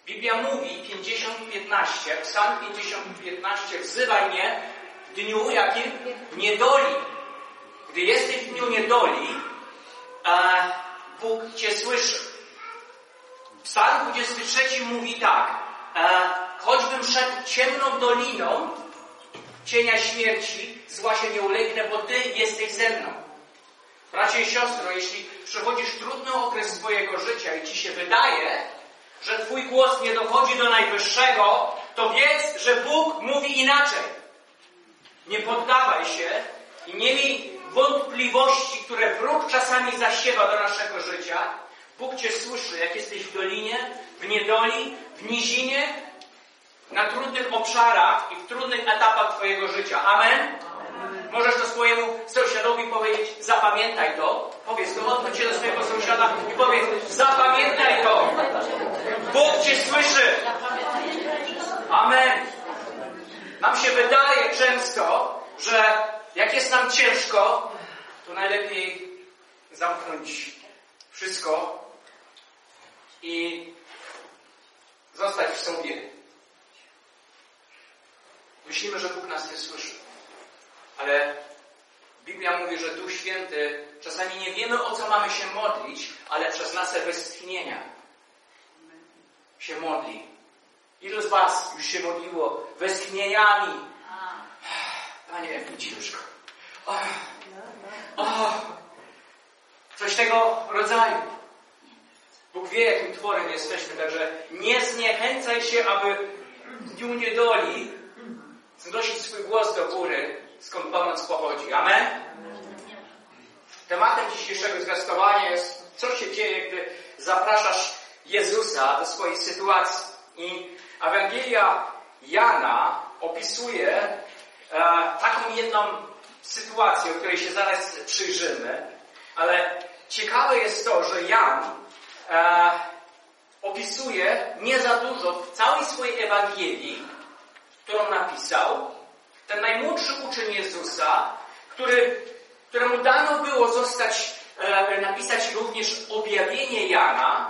Biblia mówi 50:15, Psalm 50:15, wzywaj mnie w dniu jakim? Niedoli. Gdy jesteś w dniu niedoli, Bóg Cię słyszy. Psalm 23 mówi tak, choćbym szedł ciemną doliną cienia śmierci, zła się nie ulegnę, bo Ty jesteś ze mną. Bracie i siostro, jeśli przechodzisz trudny okres swojego życia i Ci się wydaje, że Twój głos nie dochodzi do Najwyższego, to wiedz, że Bóg mówi inaczej. Nie poddawaj się i nie miej wątpliwości, które wróg czasami zasiewa do naszego życia. Bóg Cię słyszy, jak jesteś w dolinie, w niedoli, w nizinie, na trudnych obszarach i w trudnych etapach Twojego życia. Amen? Możesz to swojemu sąsiadowi powiedzieć, zapamiętaj to. Powiedz to, odwróć się do swojego sąsiada i powiedz, zapamiętaj to. Bóg Cię słyszy. Amen. Nam się wydaje często, że jak jest nam ciężko, to najlepiej zamknąć wszystko i zostać w sobie. Myślimy, że Bóg nas nie słyszy. Ale Biblia mówi, że Duch Święty, czasami nie wiemy, o co mamy się modlić, ale przez nasze westchnienia się modli. Ilu z Was już się modliło westchnieniami? Panie, jak mi ciężko. Coś tego rodzaju. Bóg wie, jakim tworem jesteśmy, także nie zniechęcaj się, aby w dniu niedoli znosić swój głos do góry, skąd pomoc pochodzi. Amen? Tematem dzisiejszego zwiastowania jest, co się dzieje, gdy zapraszasz Jezusa do swojej sytuacji. I Ewangelia Jana opisuje taką jedną sytuację, o której się zaraz przyjrzymy, ale ciekawe jest to, że Jan opisuje nie za dużo w całej swojej Ewangelii, którą napisał, ten najmłodszy uczeń Jezusa, któremu dano było napisać również objawienie Jana,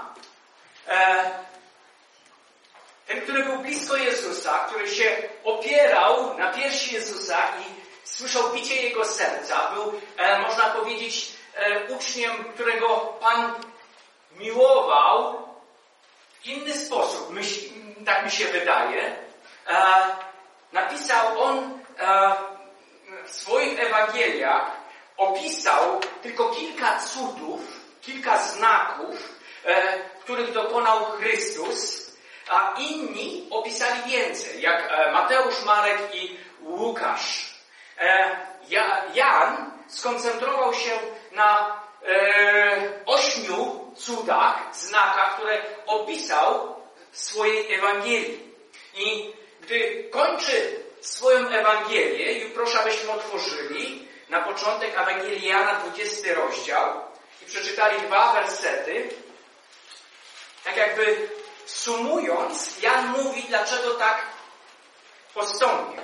ten, który był blisko Jezusa, który się opierał na piersi Jezusa i słyszał bicie Jego serca, był, można powiedzieć, uczniem, którego Pan miłował w inny sposób, tak mi się wydaje. Napisał on w swoich Ewangeliach, opisał tylko kilka cudów, kilka znaków, których dokonał Chrystus, a inni opisali więcej, jak Mateusz, Marek i Łukasz. Jan skoncentrował się na 8 cudach, znakach, które opisał w swojej Ewangelii. I gdy kończy swoją Ewangelię, i proszę, abyśmy otworzyli na początek Ewangelii Jana, 20 rozdział i przeczytali 2 wersety, tak jakby sumując, Jan mówi, dlaczego tak postąpił.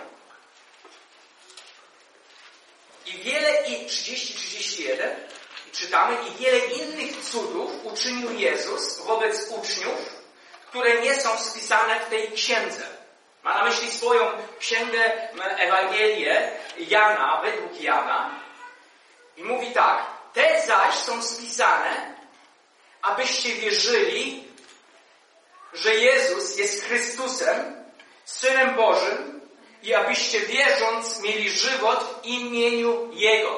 I 30-31 czytamy, i wiele innych cudów uczynił Jezus wobec uczniów, które nie są spisane w tej księdze. Ma na myśli swoją księgę, Ewangelię Jana, według Jana. I mówi tak, te zaś są spisane, abyście wierzyli, że Jezus jest Chrystusem, Synem Bożym, i abyście wierząc mieli żywot w imieniu Jego.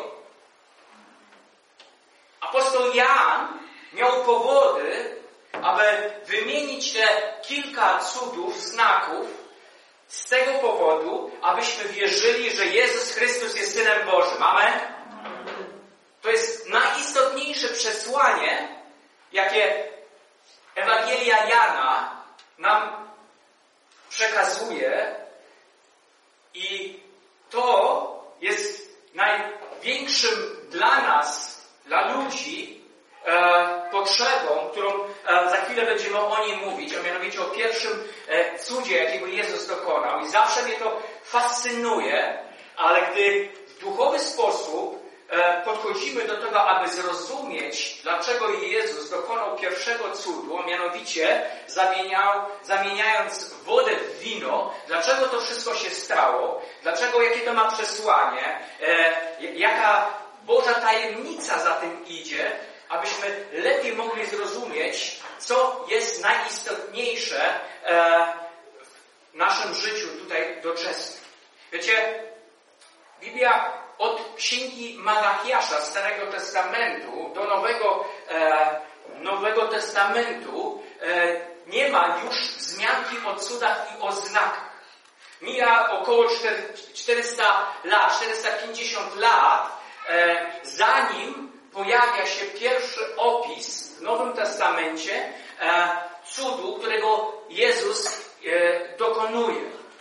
Apostoł Jan miał powody, aby wymienić te kilka cudów, znaków, z tego powodu, abyśmy wierzyli, że Jezus Chrystus jest Synem Bożym. Amen? To jest najistotniejsze przesłanie, jakie Ewangelia Jana nam przekazuje, i to jest największym dla nas, dla ludzi, potrzebą, którą za chwilę będziemy o niej mówić, a mianowicie o pierwszym cudzie, jakiego Jezus dokonał. I zawsze mnie to fascynuje, ale gdy w duchowy sposób podchodzimy do tego, aby zrozumieć, dlaczego Jezus dokonał pierwszego cudu, mianowicie zamieniając wodę w wino. Dlaczego to wszystko się stało? Dlaczego, jakie to ma przesłanie? Jaka Boża tajemnica za tym idzie? Abyśmy lepiej mogli zrozumieć, co jest najistotniejsze w naszym życiu tutaj doczesnym. Wiecie, Biblia od Księgi Malachiasza, Starego Testamentu, do Nowego Testamentu nie ma już wzmianki o cudach i o znakach. Mija około 400 lat, 450 lat, zanim pojawia się pierwszy opis w Nowym Testamencie cudu, którego Jezus dokonuje.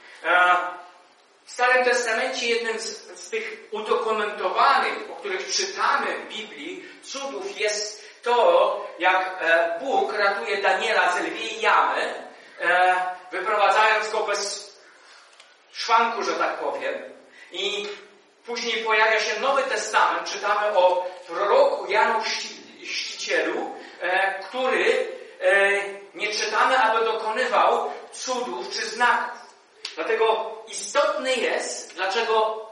W Starym Testamencie jednym z tych udokumentowanych, o których czytamy w Biblii, cudów jest to, jak Bóg ratuje Daniela z lwiej jamy, wyprowadzając go bez szwanku, że tak powiem. I później pojawia się Nowy Testament, czytamy o proroku Janu Chrzcicielu, który nie czytamy, aby dokonywał cudów czy znaków. Dlatego istotne jest, dlaczego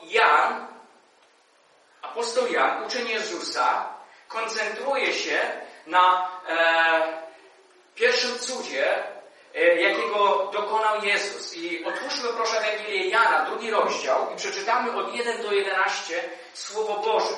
apostoł Jan, uczeń Jezusa, koncentruje się na pierwszym cudzie, jakiego dokonał Jezus. I otwórzmy proszę Ewangelię Jana, 2 rozdział i przeczytamy od 1 do 11 Słowo Boże.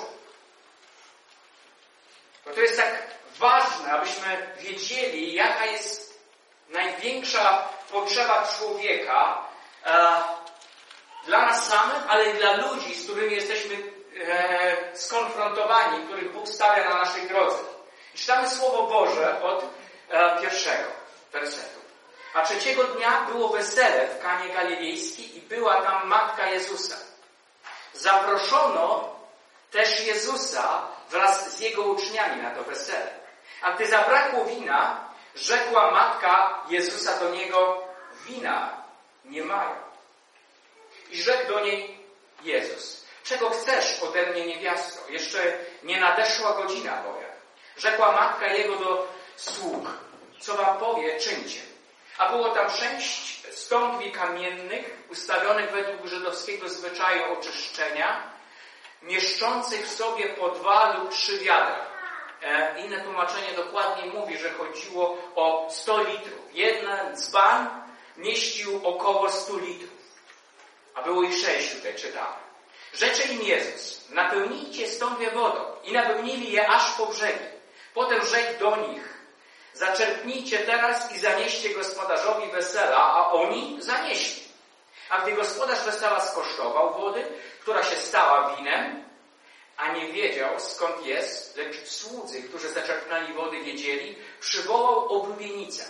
Bo to jest tak ważne, abyśmy wiedzieli, jaka jest największa potrzeba człowieka dla nas samych, ale i dla ludzi, z którymi jesteśmy skonfrontowani, których Bóg stawia na naszej drodze. I czytamy Słowo Boże od pierwszego wersetu. A trzeciego dnia było wesele w Kanie Galilejskiej i była tam matka Jezusa. Zaproszono też Jezusa wraz z Jego uczniami na to wesele. A gdy zabrakło wina, rzekła matka Jezusa do Niego: wina nie mają. I rzekł do niej Jezus: czego chcesz ode mnie, niewiasto? Jeszcze nie nadeszła godzina moja. Rzekła matka Jego do sług: co wam powie, czyńcie. A było tam 6 stągwi kamiennych, ustawionych według żydowskiego zwyczaju oczyszczenia, mieszczących w sobie po 2 lub 3 wiadra. Inne tłumaczenie dokładnie mówi, że chodziło o 100 litrów. Jeden dzban mieścił około 100 litrów. A było ich 6 tutaj czytamy. Rzecze im Jezus: napełnijcie stągwie wodą. I napełnili je aż po brzegi. Potem rzekł do nich: zaczerpnijcie teraz i zanieście gospodarzowi wesela, a oni zanieśli. A gdy gospodarz wesela skosztował wody, która się stała winem, a nie wiedział skąd jest, lecz słudzy, którzy zaczerpnęli wody, wiedzieli, przywołał oblubieńca.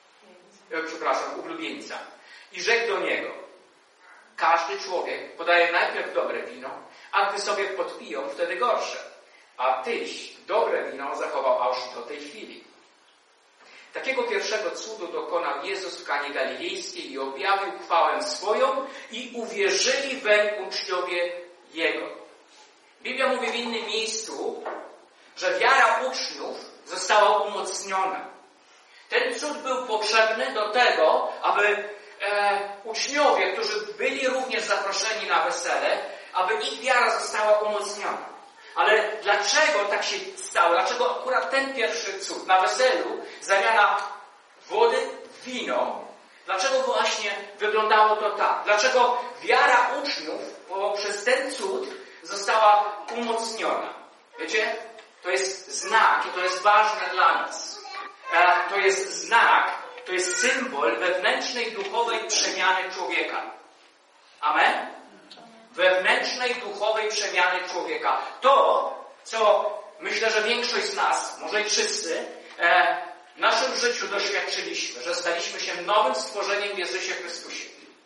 I rzekł do niego: każdy człowiek podaje najpierw dobre wino, a gdy sobie podpiją, wtedy gorsze. A tyś dobre wino zachował aż do tej chwili. Takiego pierwszego cudu dokonał Jezus w Kanie Galilejskiej i objawił chwałę swoją i uwierzyli weń uczniowie Jego. Biblia mówi w innym miejscu, że wiara uczniów została umocniona. Ten cud był potrzebny do tego, aby uczniowie, którzy byli również zaproszeni na wesele, aby ich wiara została umocniona. Ale dlaczego tak się stało? Dlaczego akurat ten pierwszy cud na weselu, zamiana wody w wino, dlaczego właśnie wyglądało to tak? Dlaczego wiara uczniów poprzez ten cud została umocniona? Wiecie, to jest znak i to jest ważne dla nas. To jest znak, to jest symbol wewnętrznej duchowej przemiany człowieka. Amen? Wewnętrznej duchowej przemiany człowieka. To, co myślę, że większość z nas, może i wszyscy, w naszym życiu doświadczyliśmy, że staliśmy się nowym stworzeniem w Jezusie Chrystusie.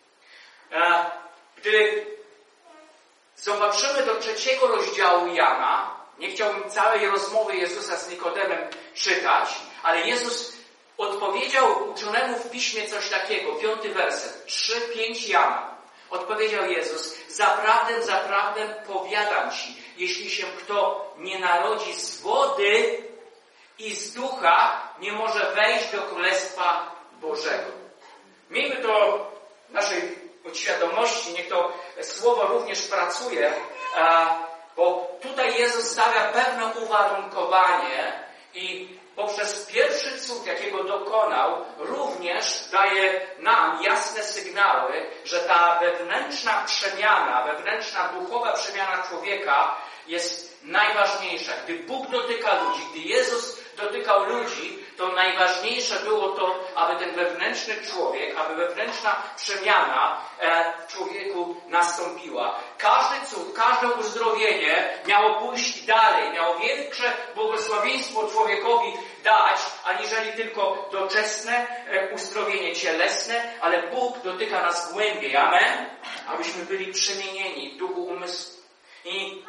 Gdy zobaczymy do 3 rozdziału Jana, nie chciałbym całej rozmowy Jezusa z Nikodemem czytać, ale Jezus odpowiedział uczonemu w piśmie coś takiego, 5 werset, 3:5 Jana. Odpowiedział Jezus: zaprawdę, zaprawdę powiadam ci, jeśli się kto nie narodzi z wody i z ducha nie może wejść do Królestwa Bożego. Miejmy to w naszej podświadomości, niech to słowo również pracuje, bo tutaj Jezus stawia pewne uwarunkowanie i poprzez pierwszy cud, jakiego dokonał, również daje nam jasne sygnały, że ta wewnętrzna przemiana, wewnętrzna duchowa przemiana człowieka jest najważniejsza. Gdy Bóg dotyka ludzi, gdy Jezus dotykał ludzi, to najważniejsze było to, aby ten wewnętrzny człowiek, aby wewnętrzna przemiana w człowieku nastąpiła. Każdy cud, każde uzdrowienie miało pójść dalej, miało większe błogosławieństwo człowiekowi dać, aniżeli tylko doczesne uzdrowienie cielesne, ale Bóg dotyka nas głębiej. Amen? Abyśmy byli przemienieni w duchu umysłu. I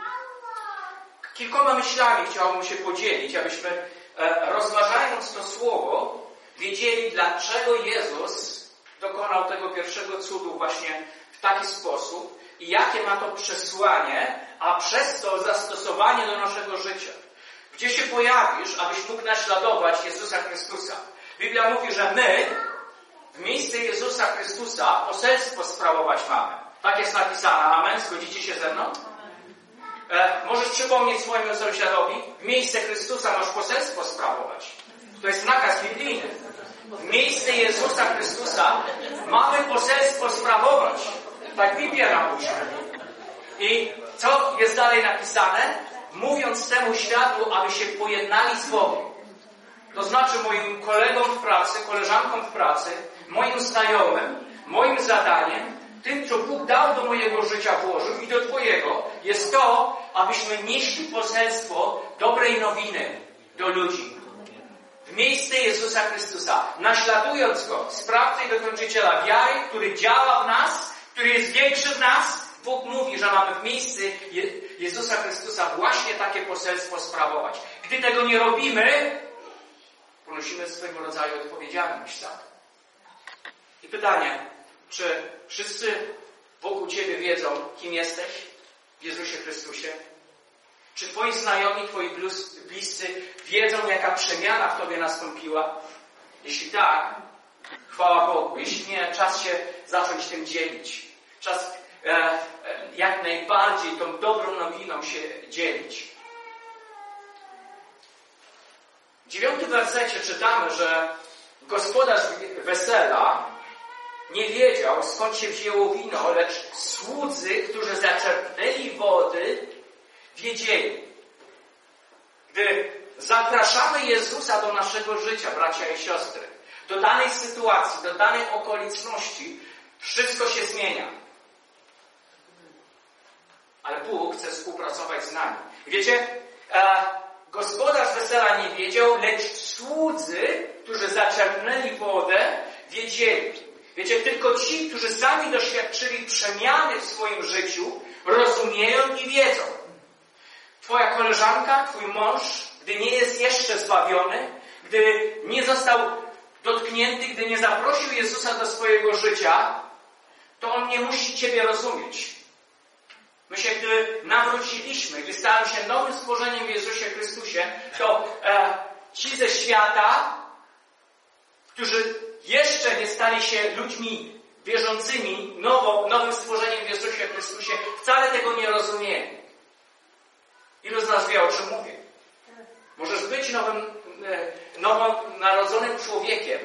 kilkoma myślami chciałbym się podzielić, abyśmy rozważając to słowo, wiedzieli, dlaczego Jezus dokonał tego pierwszego cudu właśnie w taki sposób i jakie ma to przesłanie, a przez to zastosowanie do naszego życia. Gdzie się pojawisz, abyś mógł naśladować Jezusa Chrystusa? Biblia mówi, że my w miejsce Jezusa Chrystusa poselstwo sprawować mamy. Tak jest napisane. Amen? Zgodzicie się ze mną? Możesz przypomnieć swojemu sąsiadowi, w miejsce Chrystusa masz poselstwo sprawować. To jest nakaz biblijny. W miejsce Jezusa Chrystusa mamy poselstwo sprawować. Tak Biblia nam uczy. I co jest dalej napisane? Mówiąc temu światu, aby się pojednali z Bogiem. To znaczy moim kolegom w pracy, koleżankom w pracy, moim znajomym, moim zadaniem, tym, co Bóg dał do mojego życia włożył i do Twojego, jest to, abyśmy nieśli poselstwo dobrej nowiny do ludzi. W miejsce Jezusa Chrystusa, naśladując Go, sprawcę i dokończyciela wiary, który działa w nas, który jest większy w nas, Bóg mówi, że mamy w miejscu Jezusa Chrystusa właśnie takie poselstwo sprawować. Gdy tego nie robimy, ponosimy swego rodzaju odpowiedzialność za to. I pytanie, czy wszyscy wokół Ciebie wiedzą, kim jesteś w Jezusie Chrystusie? Czy Twoi znajomi, Twoi bliscy wiedzą, jaka przemiana w Tobie nastąpiła? Jeśli tak, chwała Bogu. Jeśli nie, czas się zacząć tym dzielić. Czas jak najbardziej tą dobrą nowiną się dzielić. W 9 wersecie czytamy, że gospodarz wesela nie wiedział, skąd się wzięło wino, lecz słudzy, którzy zaczerpnęli wody, wiedzieli. Gdy zapraszamy Jezusa do naszego życia, bracia i siostry, do danej sytuacji, do danej okoliczności, wszystko się zmienia. Ale Bóg chce współpracować z nami. Wiecie, gospodarz wesela nie wiedział, lecz słudzy, którzy zaczerpnęli wodę, wiedzieli. Wiecie, tylko ci, którzy sami doświadczyli przemiany w swoim życiu, rozumieją i wiedzą. Twoja koleżanka, twój mąż, gdy nie jest jeszcze zbawiony, gdy nie został dotknięty, gdy nie zaprosił Jezusa do swojego życia, to on nie musi Ciebie rozumieć. My się, gdy nawróciliśmy, gdy stałem się nowym stworzeniem w Jezusie Chrystusie, to ci ze świata, którzy jeszcze nie stali się ludźmi wierzącymi, nowym stworzeniem w Jezusie Chrystusie, wcale tego nie rozumieli. Ilu z nas wie, o czym mówię? Możesz być nowonarodzonym człowiekiem,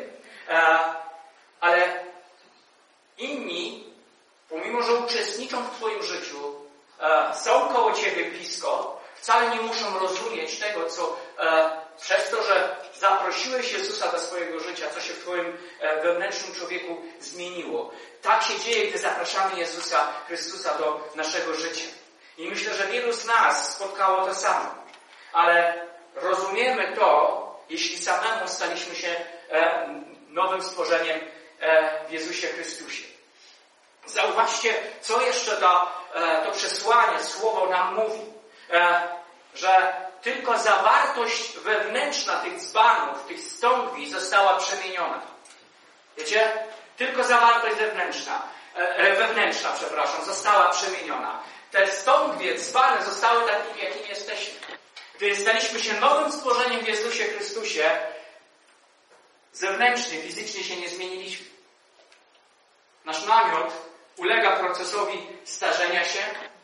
ale inni, pomimo że uczestniczą w Twoim życiu, są koło Ciebie blisko, wcale nie muszą rozumieć tego, co przez to, że zaprosiłeś Jezusa do swojego życia, co się w Twoim wewnętrznym człowieku zmieniło. Tak się dzieje, gdy zapraszamy Jezusa Chrystusa do naszego życia. I myślę, że wielu z nas spotkało to samo. Ale rozumiemy to, jeśli samemu staliśmy się nowym stworzeniem w Jezusie Chrystusie. Zauważcie, co jeszcze to przesłanie, słowo nam mówi. Że tylko zawartość wewnętrzna tych dzbanów, tych stągwi została przemieniona. Wiecie? Tylko zawartość wewnętrzna, została przemieniona. Te stągwie, dzbany zostały takimi, jakimi jesteśmy. Gdy staliśmy się nowym stworzeniem w Jezusie Chrystusie, zewnętrznie, fizycznie się nie zmieniliśmy. Nasz namiot ulega procesowi starzenia się,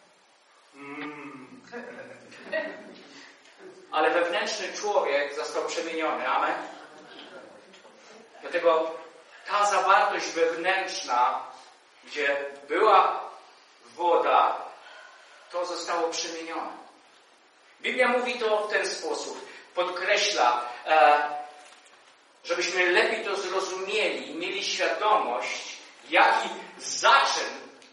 ale wewnętrzny człowiek został przemieniony. Amen? Dlatego ta zawartość wewnętrzna, gdzie była woda, to zostało przemienione. Biblia mówi to w ten sposób. Podkreśla, żebyśmy lepiej to zrozumieli i mieli świadomość, jaki zaczyn,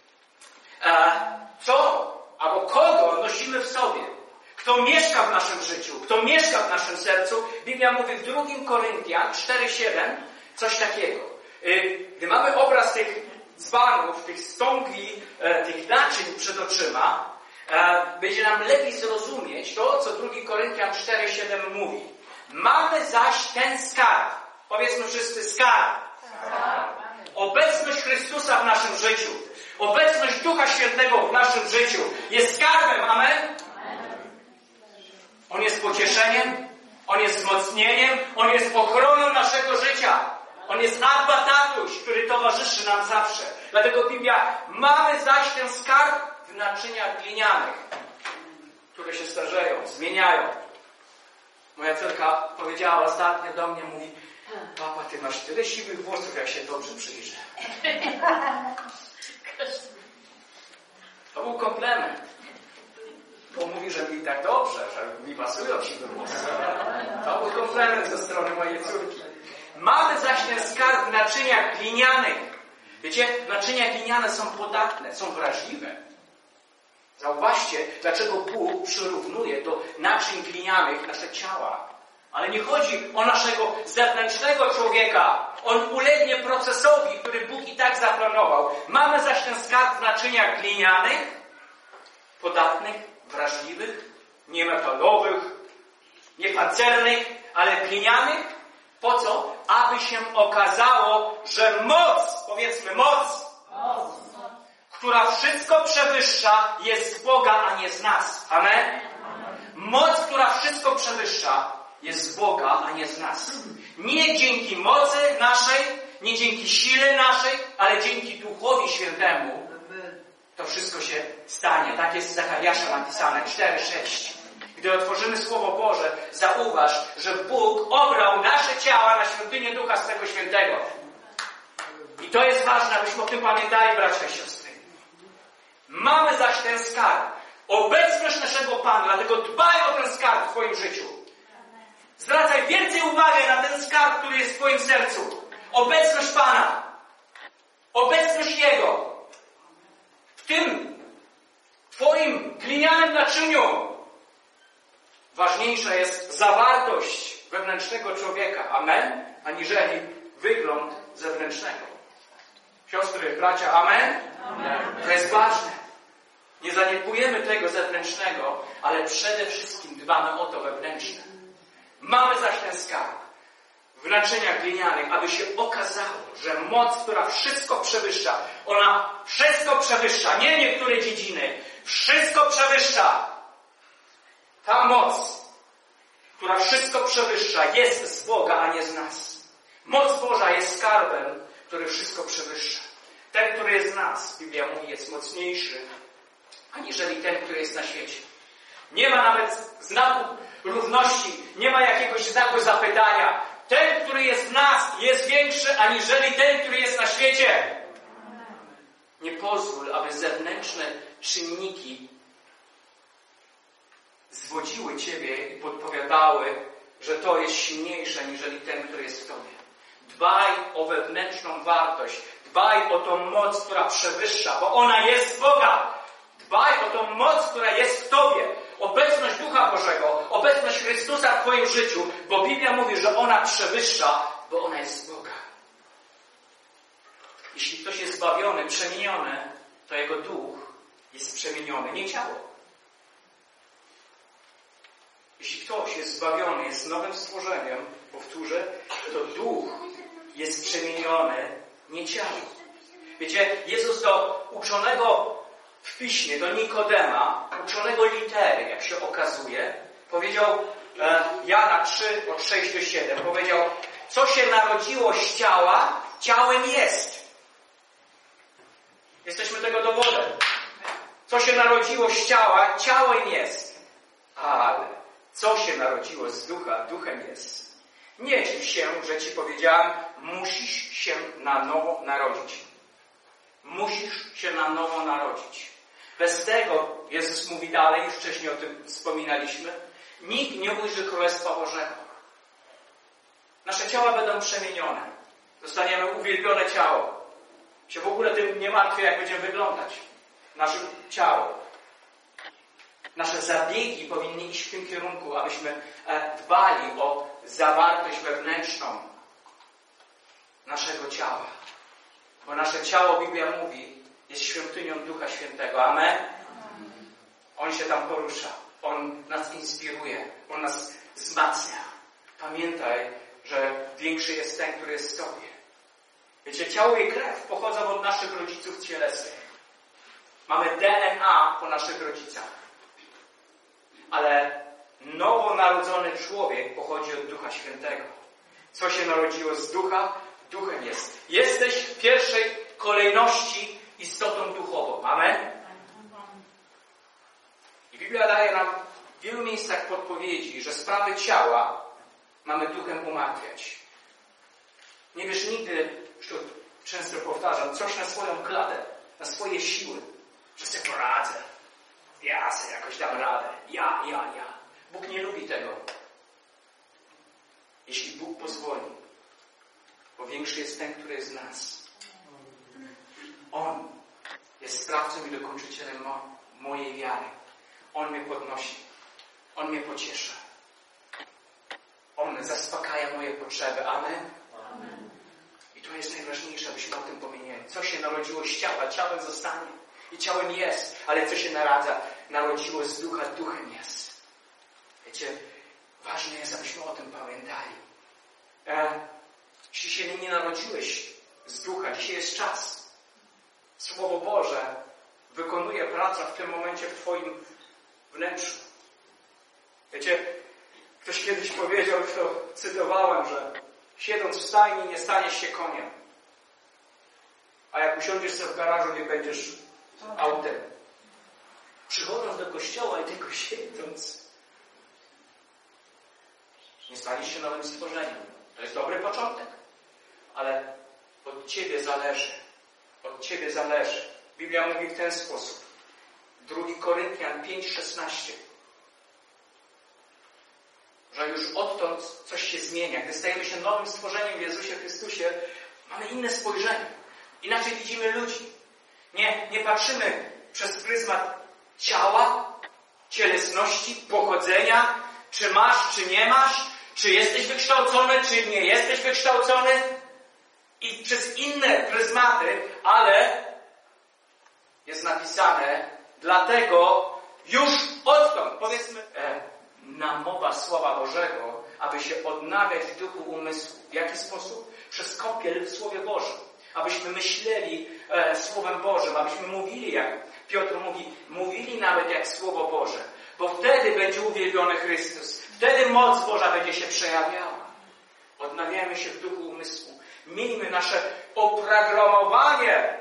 co albo kogo nosimy w sobie. Kto mieszka w naszym życiu, kto mieszka w naszym sercu. Biblia mówi w 2 Koryntian 4:7 coś takiego. Gdy mamy obraz tych dzbanów, tych stągwi, tych naczyń przed oczyma, będzie nam lepiej zrozumieć to, co 2 Koryntian 4:7 mówi. Mamy zaś ten skarb. Powiedzmy wszyscy skarb. Obecność Chrystusa w naszym życiu. Obecność Ducha Świętego w naszym życiu jest skarbem. Amen? On jest pocieszeniem. On jest wzmocnieniem. On jest ochroną naszego życia. On jest Abba Tatuś, który towarzyszy nam zawsze. Dlatego Biblia, mamy zaś ten skarb w naczyniach glinianych, które się starzeją, zmieniają. Moja córka powiedziała ostatnio do mnie, mówi: papa, ty masz tyle siwych włosów, jak się dobrze przyjrzę. To był komplement. Bo mówi, że mi tak dobrze, że mi pasują siwe włosy. To był komplement ze strony mojej córki. Mamy zaś ten skarb w naczyniach glinianych. Wiecie, naczynia gliniane są podatne, są wrażliwe. Zauważcie, dlaczego Bóg przyrównuje do naczyń glinianych nasze ciała. Ale nie chodzi o naszego zewnętrznego człowieka. On ulegnie procesowi, który Bóg i tak zaplanował. Mamy zaś ten skarb w naczyniach glinianych, podatnych, wrażliwych, nie metalowych, nie pancernych, ale glinianych. Po co? Aby się okazało, że moc, powiedzmy moc, która wszystko przewyższa, jest z Boga, a nie z nas. Amen? Moc, która wszystko przewyższa, jest z Boga, a nie z nas. Nie dzięki mocy naszej, nie dzięki sile naszej, ale dzięki Duchowi Świętemu to wszystko się stanie. Tak jest w Zachariasza napisane 4:6. Gdy otworzymy Słowo Boże, zauważ, że Bóg obrał nasze ciała na świątynię Ducha swego Świętego. I to jest ważne, abyśmy o tym pamiętali, bracia i siostry. Mamy zaś ten skarb. Obecność naszego Pana, dlatego dbaj o ten skarb w Twoim życiu. Zwracaj więcej uwagi na ten skarb, który jest w Twoim sercu. Obecność Pana. Obecność Jego. W tym Twoim glinianym naczyniu ważniejsza jest zawartość wewnętrznego człowieka. Amen? Aniżeli wygląd zewnętrznego. Siostry, bracia, amen? Amen. To jest ważne. Nie zaniedbujemy tego zewnętrznego, ale przede wszystkim dbamy o to wewnętrzne. Mamy zaś ten skarb w naczyniach glinianych, aby się okazało, że moc, która wszystko przewyższa, ona wszystko przewyższa, nie niektóre dziedziny, wszystko przewyższa. Ta moc, która wszystko przewyższa, jest z Boga, a nie z nas. Moc Boża jest skarbem, który wszystko przewyższa. Ten, który jest z nas, Biblia mówi, jest mocniejszy, aniżeli ten, który jest na świecie. Nie ma nawet znaku równości, nie ma jakiegoś znaku zapytania. Ten, który jest w nas, jest większy, aniżeli ten, który jest na świecie. Nie pozwól, aby zewnętrzne czynniki zwodziły Ciebie i podpowiadały, że to jest silniejsze, aniżeli ten, który jest w Tobie. Dbaj o wewnętrzną wartość. Dbaj o tą moc, która przewyższa, bo ona jest z Boga. Dbaj o tą moc, która jest w Tobie. Obecność Ducha Bożego, obecność Chrystusa w Twoim życiu, bo Biblia mówi, że ona przewyższa, bo ona jest z Boga. Jeśli ktoś jest zbawiony, przemieniony, to jego duch jest przemieniony, nie ciało. Jeśli ktoś jest zbawiony, jest nowym stworzeniem, powtórzę, to duch jest przemieniony, nie ciało. Wiecie, Jezus do uczonego w Piśmie, do Nikodema, uczonego litery, jak się okazuje, Powiedział Jana 3, od 6 do 7. Powiedział, co się narodziło z ciała, ciałem jest. Jesteśmy tego dowodem. Co się narodziło z ciała, ciałem jest. Ale co się narodziło z ducha, duchem jest. Nie dziw się, że ci powiedziałem, musisz się na nowo narodzić. Musisz się na nowo narodzić. Bez tego, Jezus mówi dalej, już wcześniej o tym wspominaliśmy, nikt nie ujrzy Królestwa Bożego. Nasze ciała będą przemienione. Dostaniemy uwielbione ciało. Się w ogóle tym nie martwię, jak będziemy wyglądać. Nasze ciało. Nasze zabiegi powinny iść w tym kierunku, abyśmy dbali o zawartość wewnętrzną naszego ciała. Bo nasze ciało, Biblia mówi, jest świątynią Ducha Świętego. Amen? On się tam porusza. On nas inspiruje. On nas wzmacnia. Pamiętaj, że większy jest ten, który jest w Tobie. Wiecie, ciało i krew pochodzą od naszych rodziców cielesnych. Mamy DNA po naszych rodzicach. Ale nowonarodzony człowiek pochodzi od Ducha Świętego. Co się narodziło z Ducha, Duchem jest. Jesteś w pierwszej kolejności istotą duchową. Amen? I Biblia daje nam w wielu miejscach podpowiedzi, że sprawy ciała mamy duchem umartwiać. Nie wiesz nigdy, że często powtarzam, coś na swoją kladę, na swoje siły, że sobie poradzę. Ja sobie jakoś dam radę. Ja. Bóg nie lubi tego. Jeśli Bóg pozwoli, bo większy jest ten, który jest w nas. On jest sprawcą i dokończycielem mojej wiary. On mnie podnosi. On mnie pociesza. On zaspokaja moje potrzeby. Amen? Amen. I to jest najważniejsze, abyśmy o tym pomyśleli. Co się narodziło z ciała, ciałem zostanie. I ciałem jest. Ale co się narodziło z ducha, duchem jest. Wiecie, ważne jest, abyśmy o tym pamiętali. Jeśli się nie narodziłeś z ducha, dzisiaj jest czas. Słowo Boże wykonuje pracę w tym momencie w Twoim wnętrzu. Wiecie, ktoś kiedyś powiedział, to cytowałem, że siedząc w stajni nie staniesz się koniem. A jak usiądziesz sobie w garażu, nie będziesz autem. Przychodząc do kościoła i tylko siedząc, nie staniesz się nowym stworzeniem. To jest dobry początek. Ale od Ciebie zależy. Od Ciebie zależy. Biblia mówi w ten sposób. 2 Koryntian 5:16. Że już odtąd coś się zmienia. Gdy stajemy się nowym stworzeniem w Jezusie Chrystusie, mamy inne spojrzenie. Inaczej widzimy ludzi. Nie patrzymy przez pryzmat ciała, cielesności, pochodzenia, czy masz, czy nie masz, czy jesteś wykształcony, czy nie jesteś wykształcony. I przez inne pryzmaty, ale jest napisane, dlatego już odtąd, powiedzmy, namowa Słowa Bożego, aby się odnawiać w duchu umysłu. W jaki sposób? Przez kąpiel w Słowie Bożym. Abyśmy myśleli Słowem Bożym, abyśmy mówili, jak Piotr mówi, mówili nawet jak Słowo Boże. Bo wtedy będzie uwielbiony Chrystus. Wtedy moc Boża będzie się przejawiała. Odnawiamy się w duchu umysłu. Miejmy nasze oprogramowanie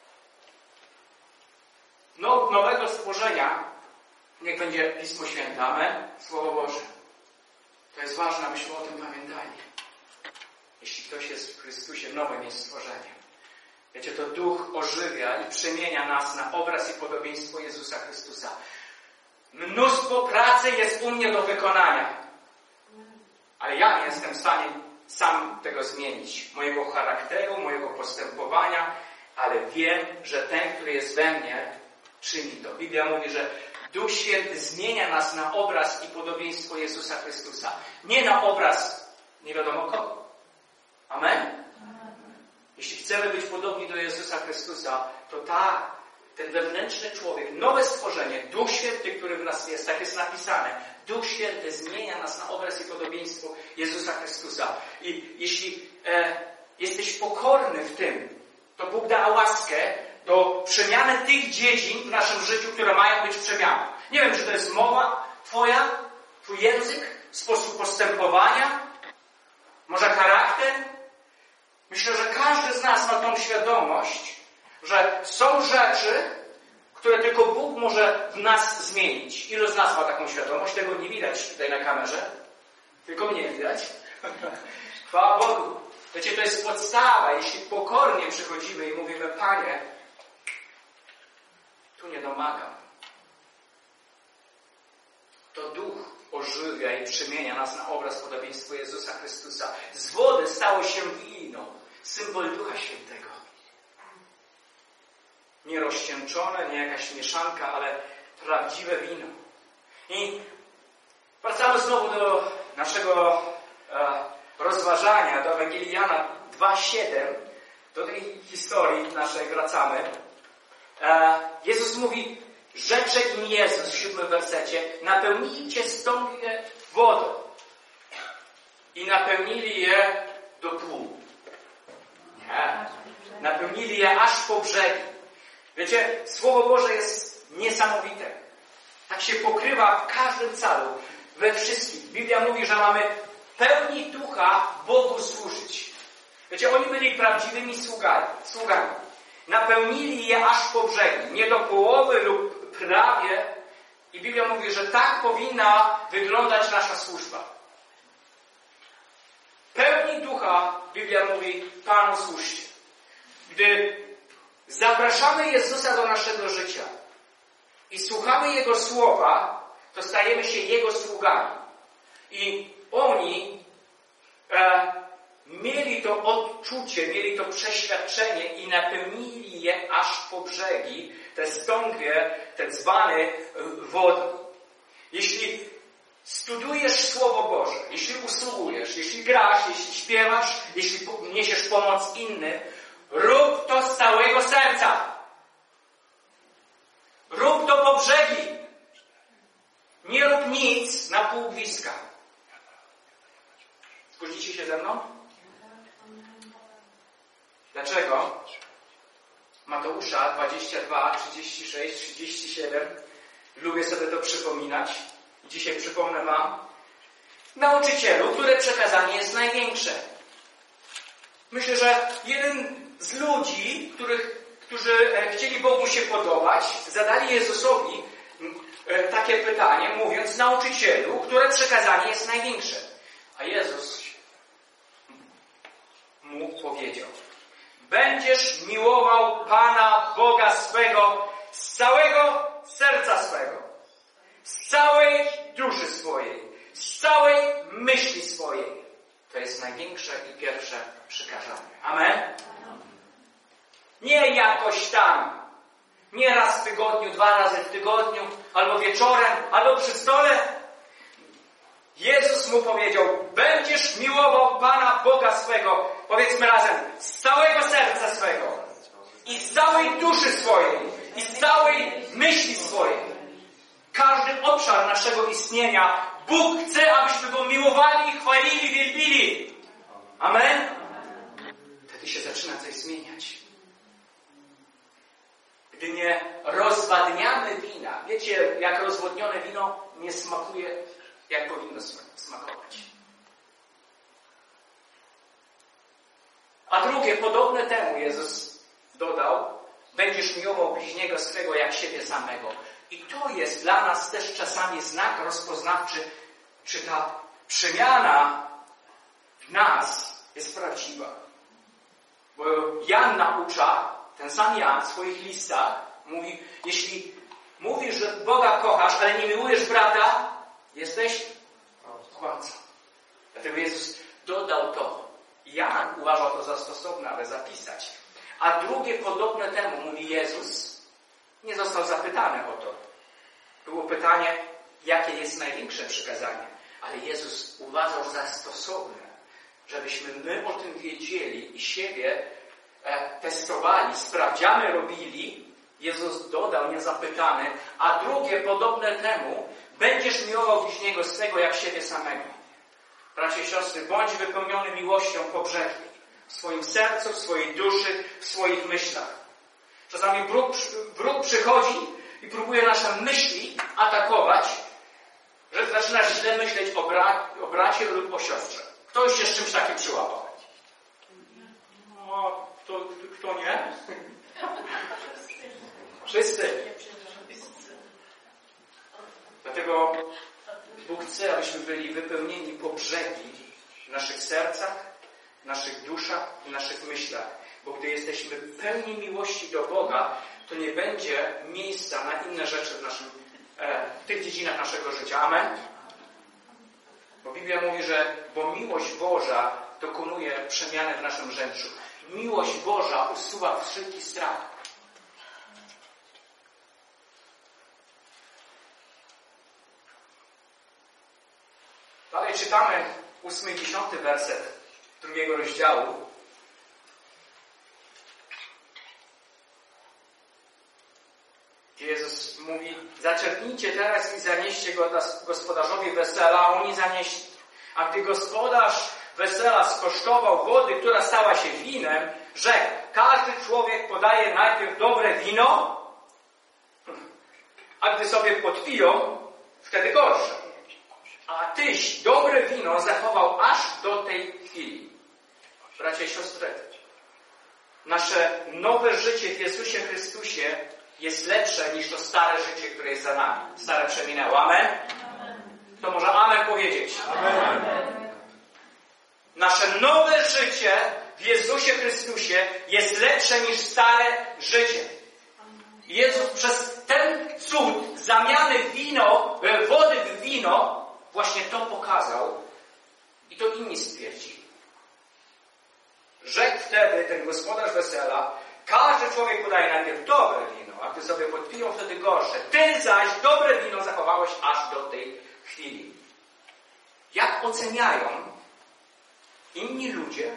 nowego stworzenia. Niech będzie Pismo Święte. Amen? Słowo Boże. To jest ważne, abyśmy o tym pamiętali. Jeśli ktoś jest w Chrystusie, nowym jest stworzeniem. Wiecie, to Duch ożywia i przemienia nas na obraz i podobieństwo Jezusa Chrystusa. Mnóstwo pracy jest u mnie do wykonania. Ale ja nie jestem w stanie sam tego zmienić. Mojego charakteru, mojego postępowania, ale wiem, że ten, który jest we mnie, czyni to. Biblia mówi, że Duch Święty zmienia nas na obraz i podobieństwo Jezusa Chrystusa. Nie na obraz nie wiadomo kogo. Amen? Jeśli chcemy być podobni do Jezusa Chrystusa, to ten wewnętrzny człowiek, nowe stworzenie, Duch Święty, który w nas jest, tak jest napisane, Duch Święty zmienia nas na obraz i podobieństwo Jezusa Chrystusa. I jeśli jesteś pokorny w tym, to Bóg da łaskę do przemiany tych dziedzin w naszym życiu, które mają być przemiany. Nie wiem, czy to jest mowa Twoja, Twój język? Sposób postępowania? Może charakter? Myślę, że każdy z nas ma tą świadomość, że są rzeczy, które tylko Bóg może w nas zmienić. Ilu z nas ma taką świadomość? Tego nie widać tutaj na kamerze. Tylko mnie widać. Chwała Bogu. Wiecie, to jest podstawa. Jeśli pokornie przychodzimy i mówimy, Panie, tu nie domagam. To Duch ożywia i przemienia nas na obraz podobieństwa Jezusa Chrystusa. Z wody stało się wino. Symbol Ducha Świętego. Nie rozcieńczone, nie jakaś mieszanka, ale prawdziwe wino. I wracamy znowu do naszego rozważania, do Ewangelii Jana 2,7. Do tej historii naszej wracamy. Jezus mówi, rzecze im Jezus w 7 wersecie, napełnijcie stągwie wodą. I napełnili je do pół. Nie. Napełnili je aż po brzegi. Wiecie, Słowo Boże jest niesamowite. Tak się pokrywa w każdym calu, we wszystkim. Biblia mówi, że mamy pełni ducha Bogu służyć. Wiecie, oni byli prawdziwymi sługami. Napełnili je aż po brzegi. Nie do połowy lub prawie. I Biblia mówi, że tak powinna wyglądać nasza służba. Pełni ducha, Biblia mówi, Panu służcie. Gdy zapraszamy Jezusa do naszego życia i słuchamy Jego słowa, to stajemy się Jego sługami. I oni mieli to odczucie, mieli to przeświadczenie i napełnili je aż po brzegi, te stągwie, te dzbany wodą. Jeśli studujesz Słowo Boże, jeśli usługujesz, jeśli grasz, jeśli śpiewasz, jeśli niesiesz pomoc innym, rób to z całego serca. Rób to po brzegi. Nie rób nic na półgwiska. Zgodzicie się ze mną? Dlaczego? Mateusza 22, 36, 37. Lubię sobie to przypominać. Dzisiaj przypomnę wam. Nauczycielu, które przekazanie jest największe. Myślę, że jeden z ludzi, którzy chcieli Bogu się podobać, zadali Jezusowi takie pytanie, mówiąc, nauczycielu, które przekazanie jest największe. A Jezus mu powiedział, będziesz miłował Pana Boga swego z całego serca swego, z całej duszy swojej, z całej myśli swojej. To jest największe i pierwsze przykazanie. Amen? Nie jakoś tam. Nie raz w tygodniu, 2 razy w tygodniu, albo wieczorem, albo przy stole. Jezus mu powiedział, będziesz miłował Pana Boga swego, powiedzmy razem, z całego serca swego i z całej duszy swojej i z całej myśli swojej. Każdy obszar naszego istnienia Bóg chce, abyśmy Go miłowali, chwalili, wielbili. Amen? Wtedy się zaczyna coś zmieniać. Gdy nie rozwadniamy wina. Wiecie, jak rozwodnione wino nie smakuje, jak powinno smakować. A drugie, podobne temu Jezus dodał, będziesz miłował bliźniego swego jak siebie samego. I to jest dla nas też czasami znak rozpoznawczy, czy ta przemiana w nas jest prawdziwa. Bo Jan naucza, ten sam Jan w swoich listach mówi, jeśli mówisz, że Boga kochasz, ale nie miłujesz brata, jesteś kłamcą. Dlatego Jezus dodał to. Jan uważał to za stosowne, aby zapisać. A drugie podobne temu, mówi Jezus, nie został zapytany o to. Było pytanie, jakie jest największe przykazanie. Ale Jezus uważał za stosowne, żebyśmy my o tym wiedzieli i siebie testowali, sprawdziany robili. Jezus dodał, niezapytany, a drugie podobne temu, będziesz miłował bliźniego swego jak siebie samego. Bracia i siostry, bądź wypełniony miłością powszechnie. W swoim sercu, w swojej duszy, w swoich myślach. Czasami wróg przychodzi i próbuje nasze myśli atakować, że zaczynasz źle myśleć o bracie lub o siostrze. Ktoś się z czymś takim przyłapał? No, kto nie? Wszyscy. Dlatego Bóg chce, abyśmy byli wypełnieni po brzegi w naszych sercach, w naszych duszach i w naszych myślach. Bo gdy jesteśmy pełni miłości do Boga, to nie będzie miejsca na inne rzeczy w tych dziedzinach naszego życia. Amen? Bo Biblia mówi, że bo miłość Boża dokonuje przemiany w naszym wnętrzu. Miłość Boża usuwa wszelki strach. Dalej czytamy 8 i 10 werset 2 rozdziału. Jezus mówi: zaczerpnijcie teraz i zanieście go gospodarzowi wesela, a oni zanieśli. A gdy gospodarz wesela skosztował wody, która stała się winem, rzekł: każdy człowiek podaje najpierw dobre wino, a gdy sobie podpiją, wtedy gorsze. A tyś dobre wino zachował aż do tej chwili. Bracia i siostry, nasze nowe życie w Jezusie Chrystusie jest lepsze niż to stare życie, które jest za nami. Stare przeminęło. Amen? To może amen powiedzieć. Amen. Nasze nowe życie w Jezusie Chrystusie jest lepsze niż stare życie. Jezus przez ten cud zamiany wody w wino właśnie to pokazał i to inni stwierdzili. Rzekł wtedy ten gospodarz wesela: każdy człowiek podaje najpierw dobre wino, a gdy sobie podpiją, wtedy gorsze. Ty zaś dobre wino zachowałeś aż do tej chwili. Jak oceniają inni ludzie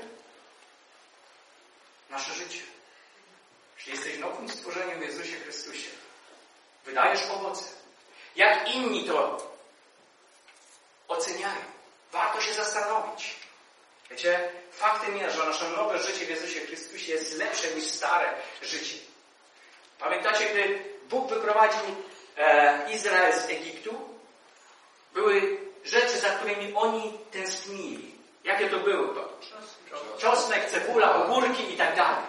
nasze życie? Jeśli jesteś nowym stworzeniem w Jezusie Chrystusie, wydajesz owoce. Jak inni to oceniają? Warto się zastanowić. Wiecie, faktem jest, że nasze nowe życie w Jezusie Chrystusie jest lepsze niż stare życie. Pamiętacie, gdy Bóg wyprowadził Izrael z Egiptu? Były rzeczy, za którymi oni tęsknili. Jakie to były to? Czosnek, cebula, ogórki i tak dalej.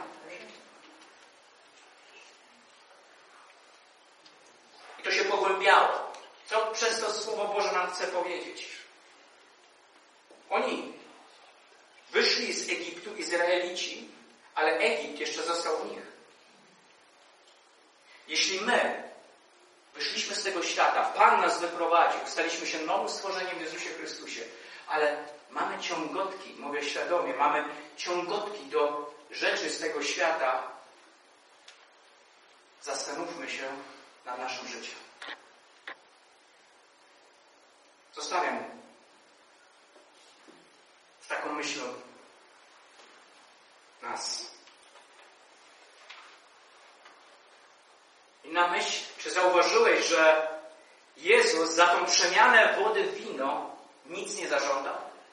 I to się pogłębiało. Co przez to Słowo Boże nam chce powiedzieć? Oni wyszli z Egiptu, Izraelici, ale Egipt jeszcze został w nich. Jeśli my wyszliśmy z tego świata, Pan nas wyprowadził, staliśmy się nowym stworzeniem w Jezusie Chrystusie, ale mamy ciągotki, mówię świadomie, mamy ciągotki do rzeczy z tego świata, zastanówmy się nad naszym życiem. Zostawiam z taką myślą nas. I na myśl, czy zauważyłeś, że Jezus za tą przemianę wody w wino nic nie zażądał?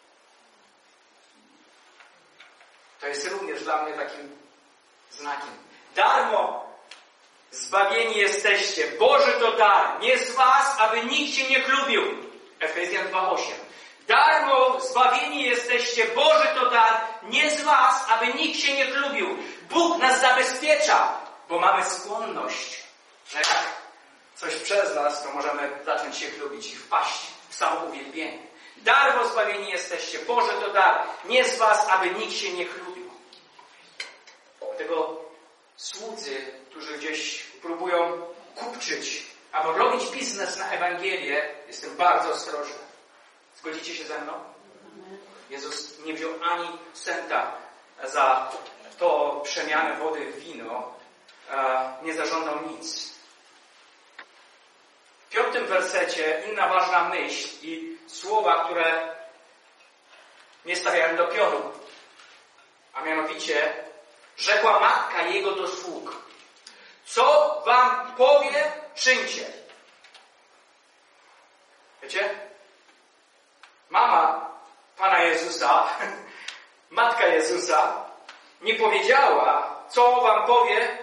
To jest również dla mnie takim znakiem. Darmo zbawieni jesteście. Boży to dar. Nie z was, aby nikt się nie chlubił. Efezjan 2:8. Darmo zbawieni jesteście. Boży to dar. Nie z was, aby nikt się nie chlubił. Bóg nas zabezpiecza, bo mamy skłonność, że jak coś przez nas, to możemy zacząć się chlubić i wpaść w samouwielbienie. Darmo zbawieni jesteście. Boży to dar. Nie z was, aby nikt się nie chlubił. Dlatego słudzy, którzy gdzieś próbują kupczyć albo robić biznes na Ewangelię, jestem bardzo ostrożny. Zgodzicie się ze mną? Jezus nie wziął ani centa za to przemianę wody w wino. Nie zażądał nic. W 5 wersecie inna ważna myśl i słowa, które nie stawiają do pioru. A mianowicie rzekła matka jego do sług: co wam powie, czyńcie. Wiecie? Mama Pana Jezusa, matka Jezusa, nie powiedziała, co wam powie: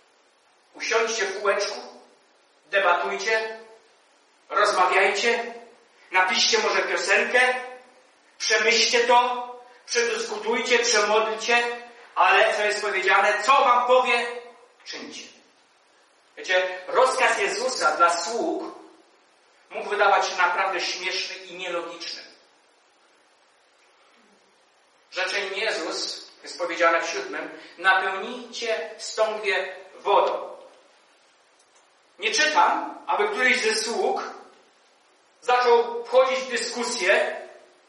usiądźcie w kółeczku, debatujcie, rozmawiajcie, Napiszcie może piosenkę, przemyślcie to, przedyskutujcie, przemodlcie, ale co jest powiedziane, co wam powie, czyńcie. Wiecie, rozkaz Jezusa dla sług mógł wydawać się naprawdę śmieszny i nielogiczny. Rzecze im Jezus, jest powiedziane w 7, napełnijcie stągwie wodą. Nie czytam, aby któryś ze sług zaczął wchodzić w dyskusję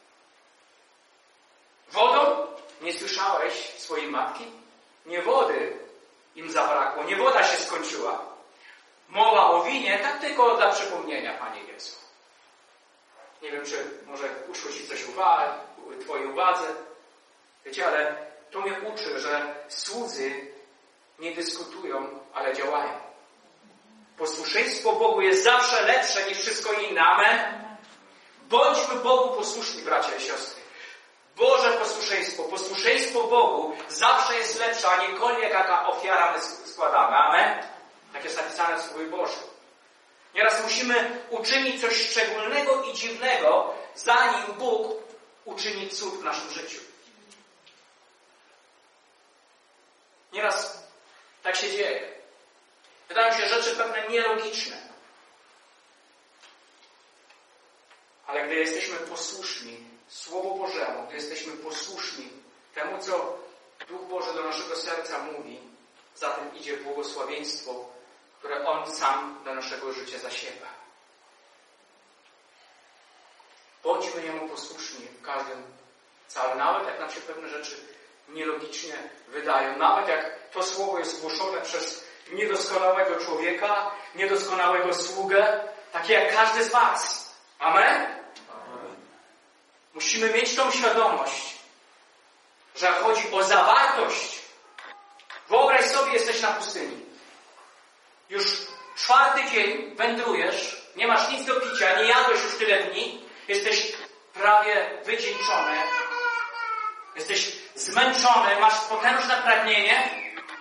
wodą. Nie słyszałeś swojej matki? Nie wody im zabrakło, nie woda się skończyła. Mowa o winie, tak tylko dla przypomnienia, Panie Jezu. Nie wiem, czy może uszło Ci coś Twojej uwadze. Wiecie, ale to mnie uczy, że słudzy nie dyskutują, ale działają. Posłuszeństwo Bogu jest zawsze lepsze niż wszystko inne. Amen? Bądźmy Bogu posłuszni, bracia i siostry. Boże posłuszeństwo Bogu zawsze jest lepsze, a niekolwiek jaka ofiara my składamy. Amen? Tak jest napisane w Słowie Bożym. Nieraz musimy uczynić coś szczególnego i dziwnego, zanim Bóg uczyni cud w naszym życiu. Nieraz tak się dzieje. Wydają się rzeczy pewne nielogiczne. Ale gdy jesteśmy posłuszni Słowu Bożemu, gdy jesteśmy posłuszni temu, co Duch Boży do naszego serca mówi, za tym idzie błogosławieństwo, które On sam do naszego życia zasiewa. Bądźmy Jemu posłuszni w każdym całym, nawet jak nam się pewne rzeczy nielogicznie wydają, nawet jak to słowo jest głoszone przez niedoskonałego człowieka, niedoskonałego sługę, taki jak każdy z was. Amen? Musimy mieć tą świadomość, że chodzi o zawartość. Wyobraź sobie, jesteś na pustyni. Już 4. dzień wędrujesz, nie masz nic do picia, nie jadłeś już tyle dni, jesteś prawie wycieńczony, jesteś zmęczony, masz potężne pragnienie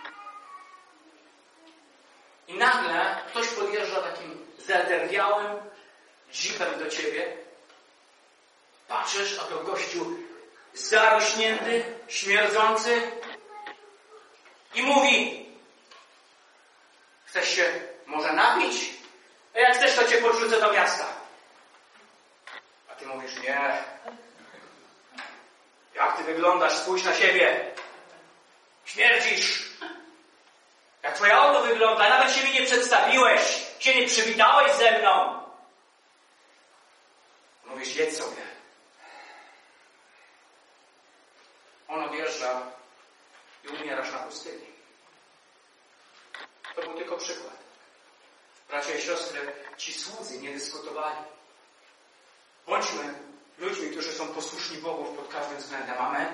i nagle ktoś podjeżdża takim zardzewiałym jeepem do ciebie. Patrzysz, a to gościu zarośnięty, śmierdzący i mówi: chcesz się może napić? A jak chcesz, to cię podrzucę do miasta. A ty mówisz: nie. Jak ty wyglądasz? Spójrz na siebie. Śmierdzisz. Jak twoje auto wygląda, nawet siebie nie przedstawiłeś, się nie przywitałeś ze mną. Mówisz: jedz sobie. On odjeżdża i umierasz na pustyni. To był tylko przykład. Bracia i siostry, ci słudzy nie dyskutowali. Bądźmy ludźmi, którzy są posłuszni Bogu pod każdym względem. Amen?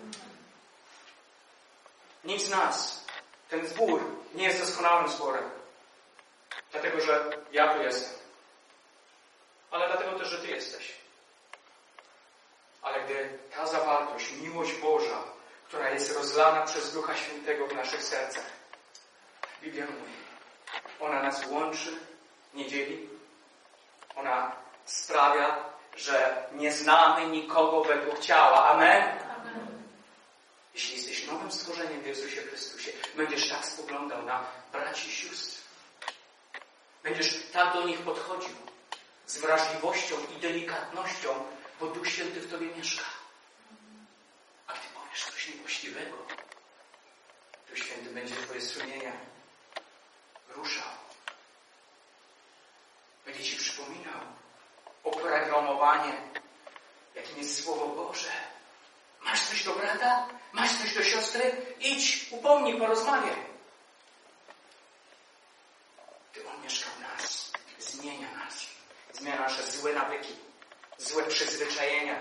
Nikt z nas, ten zbór, nie jest doskonałym zborem. Dlatego, że ja tu jestem. Ale dlatego też, że ty jesteś. Ale gdy ta zawartość, miłość Boża, która jest rozlana przez Ducha Świętego w naszych sercach, Biblia mówi, ona nas łączy, nie dzieli. Ona sprawia, że nie znamy nikogo według ciała. Amen? Amen. Jeśli jesteś nowym stworzeniem w Jezusie Chrystusie, będziesz tak spoglądał na braci i sióstr. Będziesz tak do nich podchodził z wrażliwością i delikatnością, bo Duch Święty w tobie mieszka. A gdy powiesz coś niewłaściwego, Duch Święty będzie twoje sumienia ruszał. Będzie ci przypominał oprogramowanie, jakim jest Słowo Boże. Masz coś do brata? Masz coś do siostry? Idź, upomnij, porozmawiaj. Gdy On mieszka w nas, zmienia nas. Zmienia nasze złe nawyki, złe przyzwyczajenia.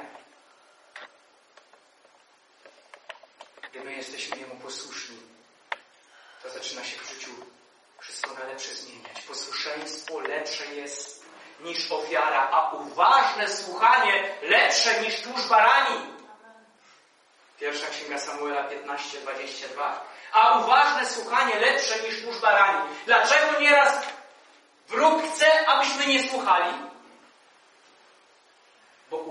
Gdy my jesteśmy Jemu posłuszni, to zaczyna się w życiu wszystko na lepsze zmieniać. Posłuszeństwo lepsze jest niż ofiara, a uważne słuchanie lepsze niż tłuszcz barani. Pierwsza Księga Samuela 15:22. A uważne słuchanie lepsze niż tłuszcz barani. Dlaczego nieraz wróg chce, abyśmy nie słuchali?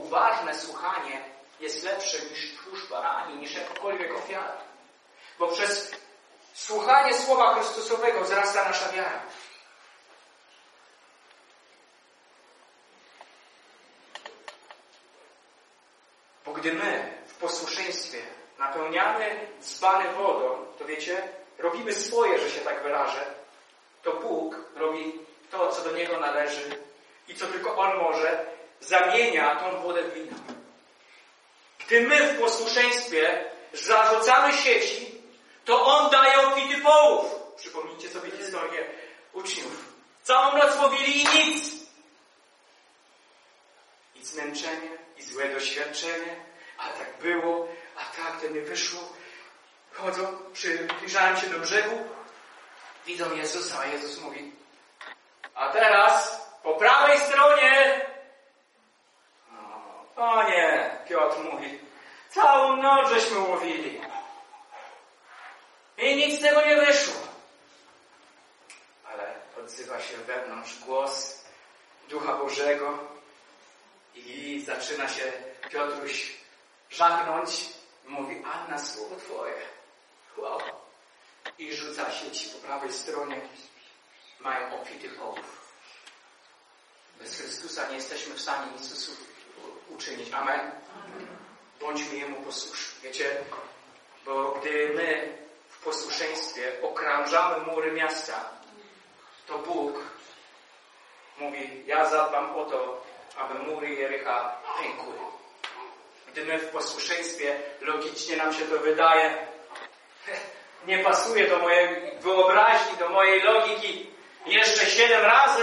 uważne słuchanie jest lepsze niż tłuszcz barani, niż jakakolwiek ofiara. Bo przez słuchanie Słowa Chrystusowego wzrasta nasza wiara. Bo gdy my w posłuszeństwie napełniamy dzbany wodą, to wiecie, robimy swoje, że się tak wyrażę, to Bóg robi to, co do Niego należy i co tylko On może, zamienia tą wodę w wino. Gdy my w posłuszeństwie zarzucamy sieci, to On daje obfity połów. Przypomnijcie sobie historię uczniów. Całą noc łowili i nic. I zmęczenie, i złe doświadczenie, a tak było, a tak to nie wyszło. Chodzą, przybliżają się do brzegu, widzą Jezusa, a Jezus mówi: a teraz po prawej stronie. O nie, Piotr mówi: całą noc żeśmy łowili i nic z tego nie wyszło. Ale odzywa się wewnątrz głos Ducha Bożego i zaczyna się Piotruś żachnąć i mówi: a na słowo Twoje. Wow. I rzuca sieci po prawej stronie. Mają obfity połów. Bez Chrystusa nie jesteśmy w stanie nic uczynić. Amen? Bądźmy Jemu posłuszni. Wiecie, bo gdy my w posłuszeństwie okrążamy mury miasta, to Bóg mówi: ja zadbam o to, aby mury Jericha pękły. Gdy my w posłuszeństwie, logicznie nam się to wydaje, nie pasuje do mojej wyobraźni, do mojej logiki, jeszcze 7 razy.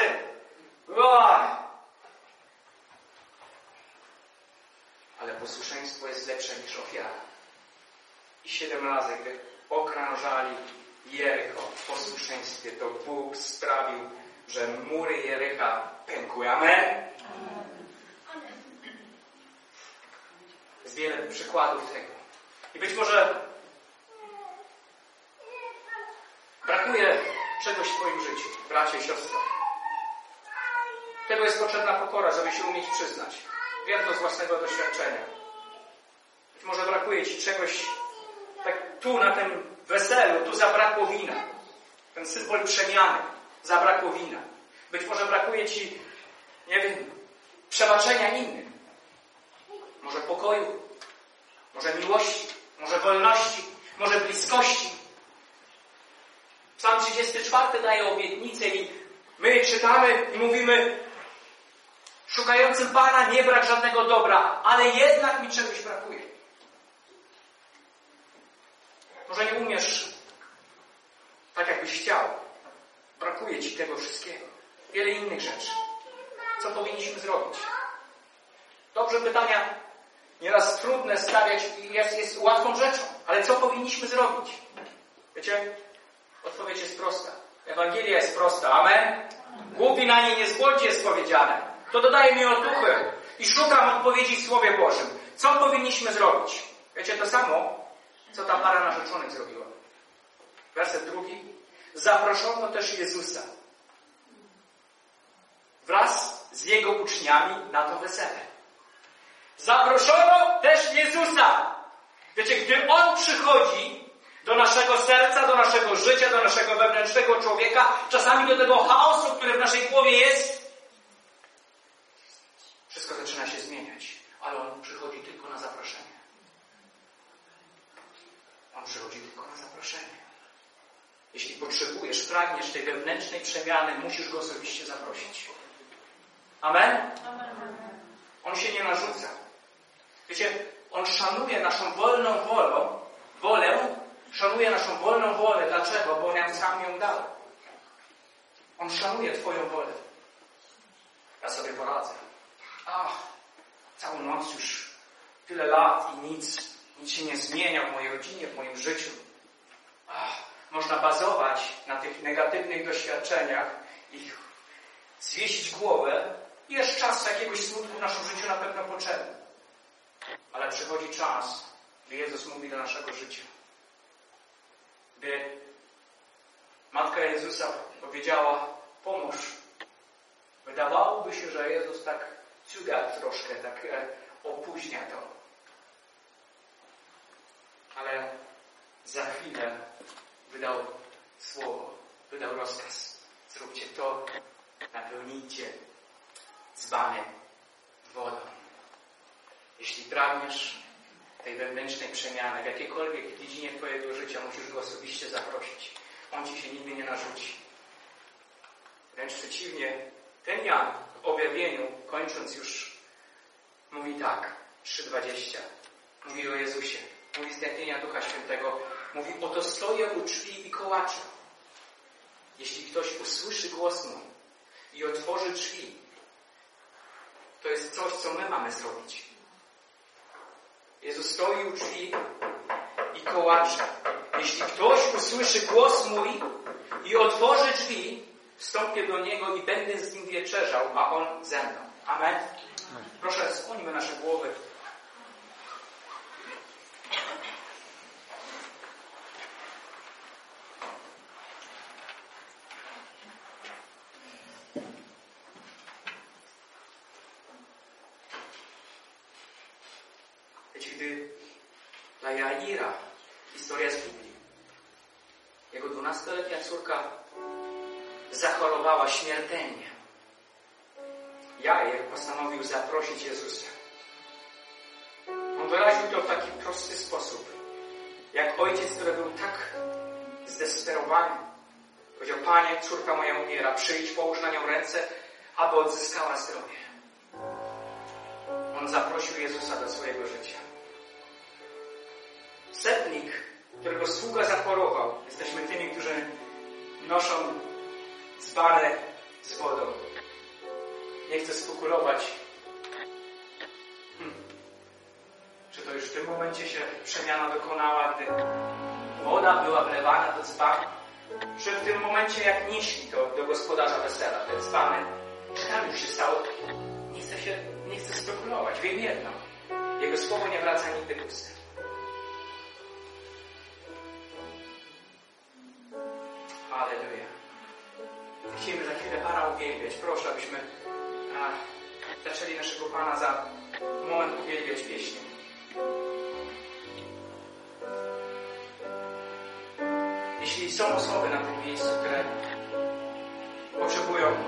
Ale posłuszeństwo jest lepsze niż ofiara. I 7 razy, gdy okrążali Jericho w posłuszeństwie, to Bóg sprawił, że mury Jericha pękły. Amen? Jest wiele przykładów tego. I być może brakuje czegoś w Twoim życiu, bracie i siostro. Tego jest potrzebna pokora, żeby się umieć przyznać. Wiem to z własnego doświadczenia. Być może brakuje Ci czegoś, tak tu na tym weselu, tu zabrakło wina. Ten symbol przemiany, zabrakło wina. Być może brakuje Ci, nie wiem, przebaczenia innym. Może pokoju, może miłości, może wolności, może bliskości. Psalm 34 daje obietnicę i my czytamy i mówimy: szukającym Pana nie brak żadnego dobra, ale jednak mi czegoś brakuje. Może nie umiesz tak, jakbyś chciał. Brakuje Ci tego wszystkiego. Wiele innych rzeczy. Co powinniśmy zrobić? Dobrze, pytania nieraz trudne stawiać jest łatwą rzeczą. Ale co powinniśmy zrobić? Wiecie? Odpowiedź jest prosta. Ewangelia jest prosta. Amen? Głupi na niej nie zbłądzi, jest powiedziane. To dodaje mi otuchy i szukam odpowiedzi w Słowie Bożym. Co powinniśmy zrobić? Wiecie, to samo, co ta para narzeczonych zrobiła. Werset 2. Zaproszono też Jezusa wraz z Jego uczniami na to wesele. Zaproszono też Jezusa. Wiecie, gdy On przychodzi do naszego serca, do naszego życia, do naszego wewnętrznego człowieka, czasami do tego chaosu, który w naszej głowie jest, wszystko zaczyna się zmieniać. Ale On przychodzi tylko na zaproszenie. On przychodzi tylko na zaproszenie. Jeśli potrzebujesz, pragniesz tej wewnętrznej przemiany, musisz Go osobiście zaprosić. Amen? On się nie narzuca. Wiecie, On szanuje naszą wolną wolę, szanuje naszą wolną wolę. Dlaczego? Bo On nam sam ją dał. On szanuje Twoją wolę. Ja sobie poradzę. Całą noc już tyle lat i nic się nie zmienia w mojej rodzinie, w moim życiu. Można bazować na tych negatywnych doświadczeniach i zwiesić głowę. Jest czas jakiegoś smutku w naszym życiu na pewno potrzebny. Ale przychodzi czas, gdy Jezus mówi do naszego życia. Gdy Matka Jezusa powiedziała: pomóż. Wydawałoby się, że Jezus tak ciuga troszkę, tak opóźnia to. Ale za chwilę wydał słowo, wydał rozkaz. Zróbcie to, napełnijcie dzbany wodą. Jeśli pragniesz tej wewnętrznej przemiany w jakiejkolwiek dziedzinie twojego życia, musisz go osobiście zaprosić. On ci się nigdy nie narzuci. Wręcz przeciwnie, ten Jan w objawieniu, kończąc już, mówi tak, 3:20. Mówi o Jezusie. Mówi z tchnienia Ducha Świętego. Mówi, oto stoję u drzwi i kołaczę. Jeśli ktoś usłyszy głos mój i otworzy drzwi, to jest coś, co my mamy zrobić. Jezus stoi u drzwi i kołacze. Jeśli ktoś usłyszy głos mój i otworzy drzwi, wstąpię do Niego i będę z Nim wieczerzał, a On ze mną. Amen. Proszę, skłońmy nasze głowy. Gdy dla Jaira, historia z Biblii, jego 12-letnia córka zachorowała śmiertelnie, Jair postanowił zaprosić Jezusa. On wyraził to w taki prosty sposób, jak ojciec, który był tak zdesperowany. Powiedział, Panie, córka moja umiera, przyjdź, połóż na nią ręce, aby odzyskała zdrowie. On zaprosił Jezusa do swojego życia. Setnik, którego sługa zachorował, jesteśmy tymi, którzy noszą dzbanę z wodą. Nie chcę spekulować, czy to już w tym momencie się przemiana dokonała, gdy woda była wlewana do dzbanu, czy w tym momencie, jak nieśli to do gospodarza wesela, te dzbany, czy tam już się stało. Nie chcę spekulować. Wiem jedno. Jego słowo nie wraca nigdy puste. Halleluja. Chcemy za chwilę Pana uwielbiać. Proszę, abyśmy zaczęli naszego Pana za moment uwielbiać pieśnią. Jeśli są osoby na tym miejscu, które potrzebują,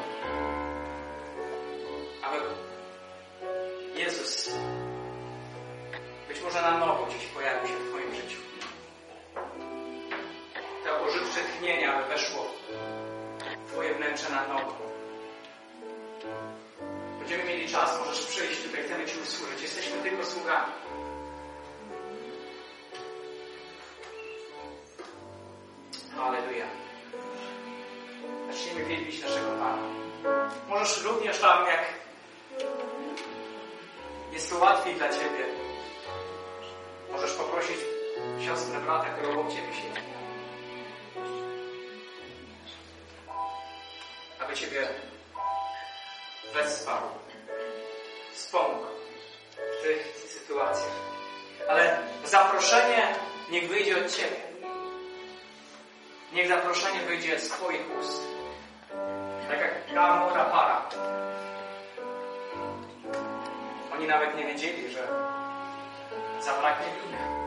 aby Jezus być może na nowo gdzieś pojawił się w Twoim życiu. To ożywcze tchnienie, aby weszło w Twoje wnętrze na nowo. Będziemy mieli czas, możesz przyjść tutaj, chcemy Ci usłużyć. Jesteśmy tylko sługami. Halleluja. Zacznijmy wielbić naszego Pana. Możesz również tam, jak jest to łatwiej dla Ciebie, możesz poprosić siostrę, brata, który obok Ciebie siedzi, aby Ciebie wespał, wspomógł w tych sytuacjach. Ale zaproszenie niech wyjdzie od Ciebie. Niech zaproszenie wyjdzie z Twoich ust. Tak jak ta młoda para. Oni nawet nie wiedzieli, że zabraknie wina.